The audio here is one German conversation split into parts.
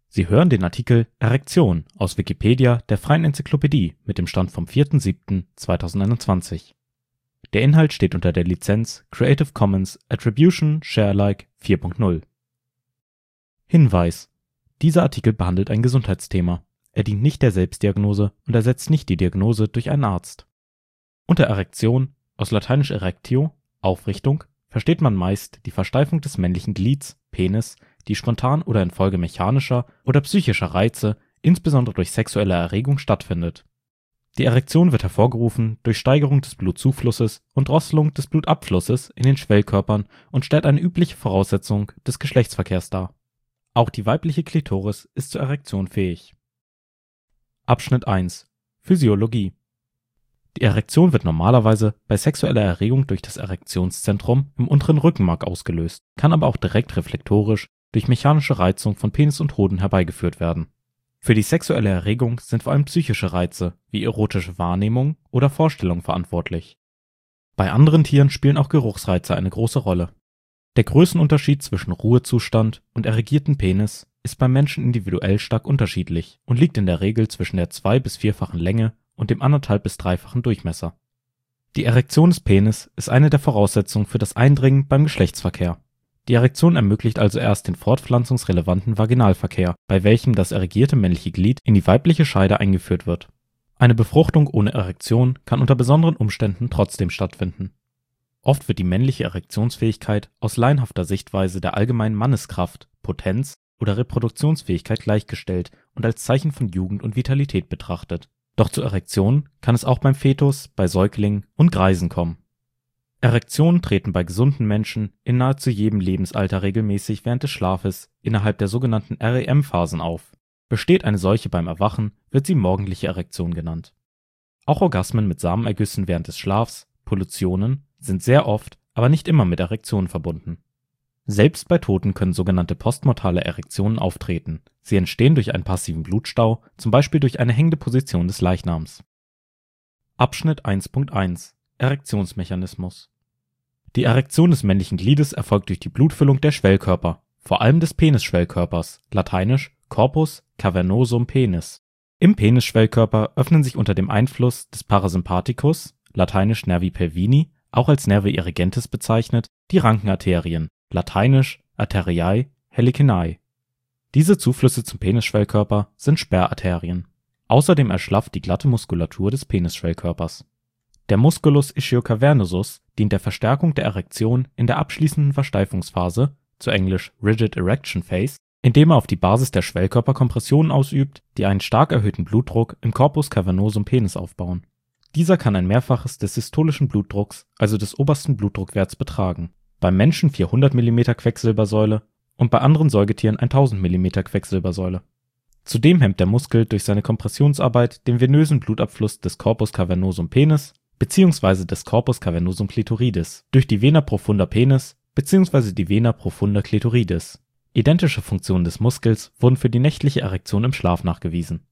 Sie hören den Artikel Erektion, aus Wikipedia, der freien Enzyklopädie. Mit dem Stand vom Der Inhalt steht unter der Lizenz Creative Commons Attribution Share Alike 4 Punkt 0. Hinweis: Dieser Artikel behandelt ein Gesundheitsthema. Er dient nicht der Selbstdiagnose und ersetzt nicht die Diagnose durch einen Arzt. Unter Erektion, aus lateinisch erectio, Aufrichtung, versteht man meist die Versteifung des männlichen Glieds, Penis, die spontan oder infolge mechanischer oder psychischer Reize, insbesondere durch sexuelle Erregung, stattfindet. Die Erektion wird hervorgerufen durch Steigerung des Blutzuflusses und Drosselung des Blutabflusses in den Schwellkörpern und stellt eine übliche Voraussetzung des Geschlechtsverkehrs dar. Auch die weibliche Klitoris ist zur Erektion fähig. Abschnitt 1: Physiologie. Die Erektion wird normalerweise bei sexueller Erregung durch das Erektionszentrum im unteren Rückenmark ausgelöst, kann aber auch direkt reflektorisch durch mechanische Reizung von Penis und Hoden herbeigeführt werden. Für die sexuelle Erregung sind vor allem psychische Reize wie erotische Wahrnehmung oder Vorstellung verantwortlich. Bei anderen Tieren spielen auch Geruchsreize eine große Rolle. Der Größenunterschied zwischen Ruhezustand und erregierten Penis ist beim Menschen individuell stark unterschiedlich und liegt in der Regel zwischen der 2- bis 4-fachen Länge und dem 1,5- bis 3-fachen Durchmesser. Die Erektion des Penis ist eine der Voraussetzungen für das Eindringen beim Geschlechtsverkehr. Die Erektion ermöglicht also erst den fortpflanzungsrelevanten Vaginalverkehr, bei welchem das erregierte männliche Glied in die weibliche Scheide eingeführt wird. Eine Befruchtung ohne Erektion kann unter besonderen Umständen trotzdem stattfinden. Oft wird die männliche Erektionsfähigkeit aus laienhafter Sichtweise der allgemeinen Manneskraft, Potenz oder Reproduktionsfähigkeit gleichgestellt und als Zeichen von Jugend und Vitalität betrachtet. Doch zur Erektion kann es auch beim Fetus, bei Säuglingen und Greisen kommen. Erektionen treten bei gesunden Menschen in nahezu jedem Lebensalter regelmäßig während des Schlafes innerhalb der sogenannten REM-Phasen auf. Besteht eine solche beim Erwachen, wird sie morgendliche Erektion genannt. Auch Orgasmen mit Samenergüssen während des Schlafs, Pollutionen, sind sehr oft, aber nicht immer mit Erektionen verbunden. Selbst bei Toten können sogenannte postmortale Erektionen auftreten. Sie entstehen durch einen passiven Blutstau, zum Beispiel durch eine hängende Position des Leichnams. Abschnitt 1.1: Erektionsmechanismus. Die Erektion des männlichen Gliedes erfolgt durch die Blutfüllung der Schwellkörper, vor allem des Penisschwellkörpers, lateinisch Corpus cavernosum penis. Im Penisschwellkörper öffnen sich unter dem Einfluss des Parasympathicus, lateinisch Nervi pelvini, auch als Nerve irrigentis bezeichnet, die Rankenarterien, lateinisch Arteriae helicinae. Diese Zuflüsse zum Penisschwellkörper sind Sperrarterien. Außerdem erschlafft die glatte Muskulatur des Penisschwellkörpers. Der Musculus ischiocavernosus dient der Verstärkung der Erektion in der abschließenden Versteifungsphase, zu englisch Rigid Erection Phase, indem er auf die Basis der Schwellkörper Kompressionen ausübt, die einen stark erhöhten Blutdruck im Corpus cavernosum penis aufbauen. Dieser kann ein Mehrfaches des systolischen Blutdrucks, also des obersten Blutdruckwerts, betragen. Beim Menschen 400 mm Quecksilbersäule und bei anderen Säugetieren 1000 mm Quecksilbersäule. Zudem hemmt der Muskel durch seine Kompressionsarbeit den venösen Blutabfluss des Corpus cavernosum penis bzw. des Corpus cavernosum clitoridis durch die Vena profunda penis bzw. die Vena profunda clitoridis. Identische Funktionen des Muskels wurden für die nächtliche Erektion im Schlaf nachgewiesen.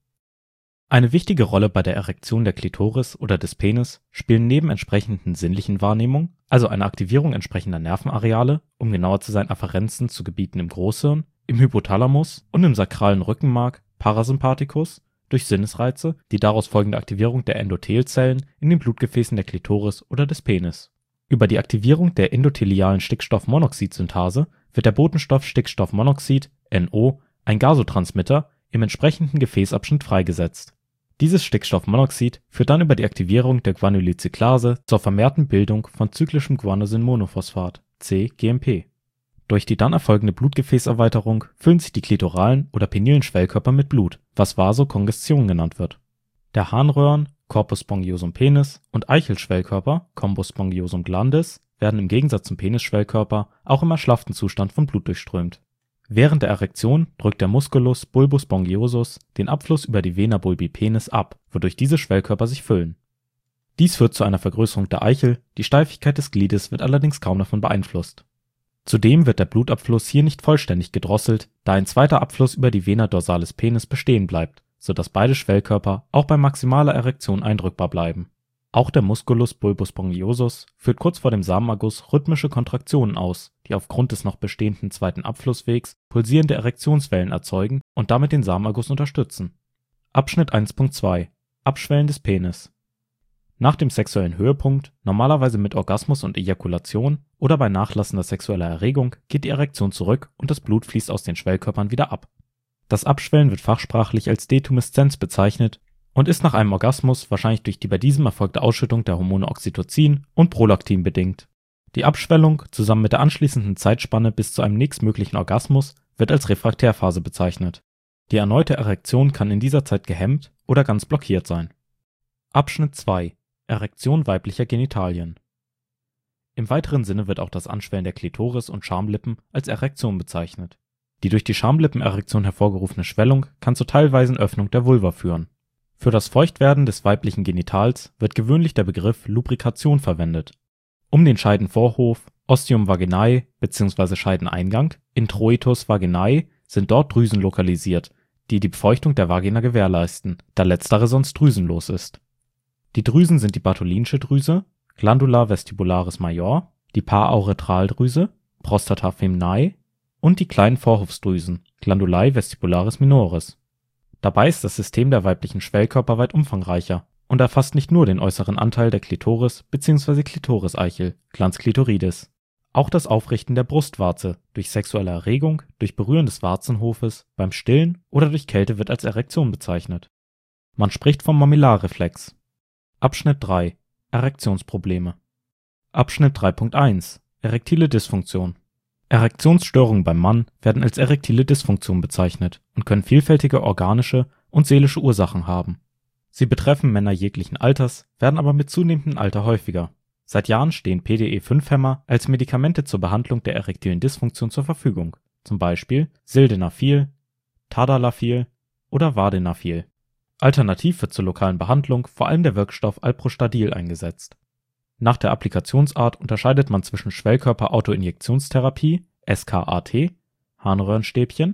Eine wichtige Rolle bei der Erektion der Klitoris oder des Penis spielen neben entsprechenden sinnlichen Wahrnehmungen, also einer Aktivierung entsprechender Nervenareale, um genauer zu sein Afferenzen zu Gebieten im Großhirn, im Hypothalamus und im sakralen Rückenmark (Parasympathikus) durch Sinnesreize, die daraus folgende Aktivierung der Endothelzellen in den Blutgefäßen der Klitoris oder des Penis. Über die Aktivierung der endothelialen Stickstoffmonoxid-Synthase wird der Botenstoff Stickstoffmonoxid (NO), ein Gasotransmitter, im entsprechenden Gefäßabschnitt freigesetzt. Dieses Stickstoffmonoxid führt dann über die Aktivierung der Guanylycyclase zur vermehrten Bildung von zyklischem Guanosinmonophosphat (cGMP). Durch die dann erfolgende Blutgefäßerweiterung füllen sich die klitoralen oder penilen Schwellkörper mit Blut, was Vasokongestion genannt wird. Der Harnröhren (Corpus spongiosum penis) und Eichelschwellkörper (Combus spongiosum glandis) werden im Gegensatz zum Penisschwellkörper auch im erschlafften Zustand von Blut durchströmt. Während der Erektion drückt der Musculus bulbus spongiosus den Abfluss über die Vena bulbi penis ab, wodurch diese Schwellkörper sich füllen. Dies führt zu einer Vergrößerung der Eichel, die Steifigkeit des Gliedes wird allerdings kaum davon beeinflusst. Zudem wird der Blutabfluss hier nicht vollständig gedrosselt, da ein zweiter Abfluss über die Vena dorsalis penis bestehen bleibt, sodass beide Schwellkörper auch bei maximaler Erektion eindrückbar bleiben. Auch der Musculus bulbus spongiosus führt kurz vor dem Samenerguss rhythmische Kontraktionen aus, die aufgrund des noch bestehenden zweiten Abflusswegs pulsierende Erektionswellen erzeugen und damit den Samenerguss unterstützen. Abschnitt 1.2 Abschwellen des Penis. Nach dem sexuellen Höhepunkt, normalerweise mit Orgasmus und Ejakulation oder bei nachlassender sexueller Erregung, geht die Erektion zurück und das Blut fließt aus den Schwellkörpern wieder ab. Das Abschwellen wird fachsprachlich als Detumeszenz bezeichnet und ist nach einem Orgasmus wahrscheinlich durch die bei diesem erfolgte Ausschüttung der Hormone Oxytocin und Prolaktin bedingt. Die Abschwellung zusammen mit der anschließenden Zeitspanne bis zu einem nächstmöglichen Orgasmus wird als Refraktärphase bezeichnet. Die erneute Erektion kann in dieser Zeit gehemmt oder ganz blockiert sein. Abschnitt 2 Erektion weiblicher Genitalien. Im weiteren Sinne wird auch das Anschwellen der Klitoris und Schamlippen als Erektion bezeichnet. Die durch die Schamlippenerektion hervorgerufene Schwellung kann zur teilweisen Öffnung der Vulva führen. Für das Feuchtwerden des weiblichen Genitals wird gewöhnlich der Begriff Lubrikation verwendet. Um den Scheidenvorhof, Ostium vaginae bzw. Scheideneingang, Introitus vaginae sind dort Drüsen lokalisiert, die die Befeuchtung der Vagina gewährleisten, da letztere sonst drüsenlos ist. Die Drüsen sind die Bartholin'sche Drüse, Glandula vestibularis major, die Parauretraldrüse, Prostata feminae und die kleinen Vorhofsdrüsen, Glandulae vestibularis minoris. Dabei ist das System der weiblichen Schwellkörper weit umfangreicher und erfasst nicht nur den äußeren Anteil der Klitoris bzw. Klitoriseichel, Glans clitoridis. Auch das Aufrichten der Brustwarze durch sexuelle Erregung, durch Berühren des Warzenhofes, beim Stillen oder durch Kälte wird als Erektion bezeichnet. Man spricht vom Mammillarsreflex. Abschnitt 3 Erektionsprobleme. Abschnitt 3.1 Erektile Dysfunktion. Erektionsstörungen beim Mann werden als erektile Dysfunktion bezeichnet und können vielfältige organische und seelische Ursachen haben. Sie betreffen Männer jeglichen Alters, werden aber mit zunehmendem Alter häufiger. Seit Jahren stehen PDE5-Hämmer als Medikamente zur Behandlung der erektilen Dysfunktion zur Verfügung, zum Beispiel Sildenafil, Tadalafil oder Vardenafil. Alternativ wird zur lokalen Behandlung vor allem der Wirkstoff Alprostadil eingesetzt. Nach der Applikationsart unterscheidet man zwischen Schwellkörper-Autoinjektionstherapie (SKAT), Harnröhrenstäbchen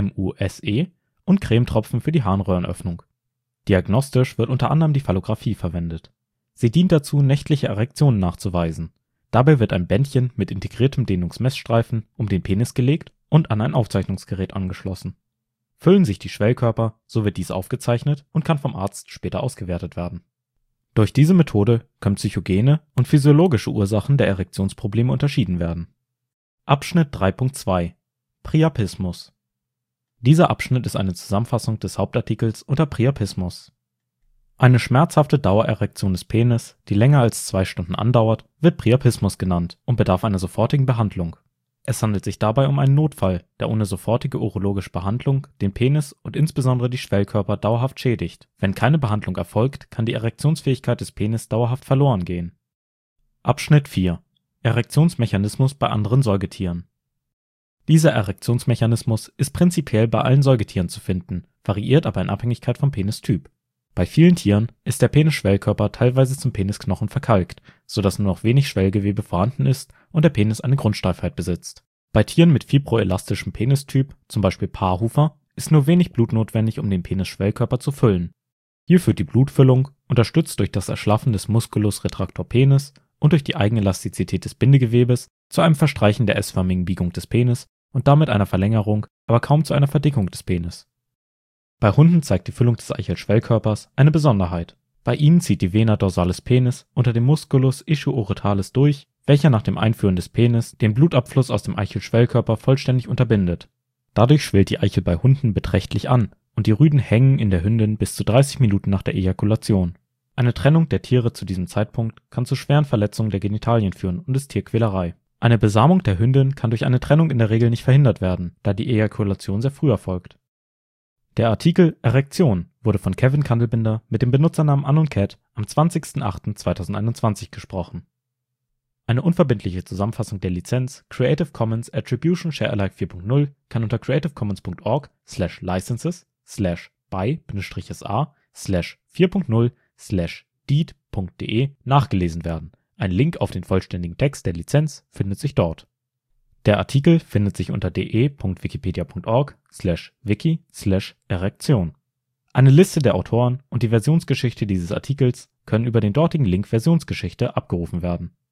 (MUSE) und Cremetropfen für die Harnröhrenöffnung. Diagnostisch wird unter anderem die Phallographie verwendet. Sie dient dazu, nächtliche Erektionen nachzuweisen. Dabei wird ein Bändchen mit integriertem Dehnungsmessstreifen um den Penis gelegt und an ein Aufzeichnungsgerät angeschlossen. Füllen sich die Schwellkörper, so wird dies aufgezeichnet und kann vom Arzt später ausgewertet werden. Durch diese Methode können psychogene und physiologische Ursachen der Erektionsprobleme unterschieden werden. Abschnitt 3.2 Priapismus. Dieser Abschnitt ist eine Zusammenfassung des Hauptartikels unter Priapismus. Eine schmerzhafte Dauererektion des Penis, die länger als 2 Stunden andauert, wird Priapismus genannt und bedarf einer sofortigen Behandlung. Es handelt sich dabei um einen Notfall, der ohne sofortige urologische Behandlung den Penis und insbesondere die Schwellkörper dauerhaft schädigt. Wenn keine Behandlung erfolgt, kann die Erektionsfähigkeit des Penis dauerhaft verloren gehen. Abschnitt 4 Erektionsmechanismus bei anderen Säugetieren. Dieser Erektionsmechanismus ist prinzipiell bei allen Säugetieren zu finden, variiert aber in Abhängigkeit vom Penistyp. Bei vielen Tieren ist der Penisschwellkörper teilweise zum Penisknochen verkalkt, sodass nur noch wenig Schwellgewebe vorhanden ist und der Penis eine Grundsteifheit besitzt. Bei Tieren mit fibroelastischem Penistyp, zum Beispiel Paarhufer, ist nur wenig Blut notwendig, um den Penisschwellkörper zu füllen. Hier führt die Blutfüllung, unterstützt durch das Erschlaffen des Musculus retractor penis und durch die Eigenelastizität des Bindegewebes, zu einem Verstreichen der S-förmigen Biegung des Penis und damit einer Verlängerung, aber kaum zu einer Verdickung des Penis. Bei Hunden zeigt die Füllung des Eichelschwellkörpers eine Besonderheit. Bei ihnen zieht die Vena dorsalis penis unter dem Musculus ischioretalis durch, welcher nach dem Einführen des Penis den Blutabfluss aus dem Eichelschwellkörper vollständig unterbindet. Dadurch schwillt die Eichel bei Hunden beträchtlich an und die Rüden hängen in der Hündin bis zu 30 Minuten nach der Ejakulation. Eine Trennung der Tiere zu diesem Zeitpunkt kann zu schweren Verletzungen der Genitalien führen und ist Tierquälerei. Eine Besamung der Hündin kann durch eine Trennung in der Regel nicht verhindert werden, da die Ejakulation sehr früh erfolgt. Der Artikel Erektion wurde von Kevin Kandelbinder mit dem Benutzernamen AnonCat am 20.08.2021 gesprochen. Eine unverbindliche Zusammenfassung der Lizenz Creative Commons Attribution Share Alike 4.0 kann unter creativecommons.org/licenses/by-3.0/deed.de nachgelesen werden. Ein Link auf den vollständigen Text der Lizenz findet sich dort. Der Artikel findet sich unter de.wikipedia.org/wiki/Erektion. Eine Liste der Autoren und die Versionsgeschichte dieses Artikels können über den dortigen Link Versionsgeschichte abgerufen werden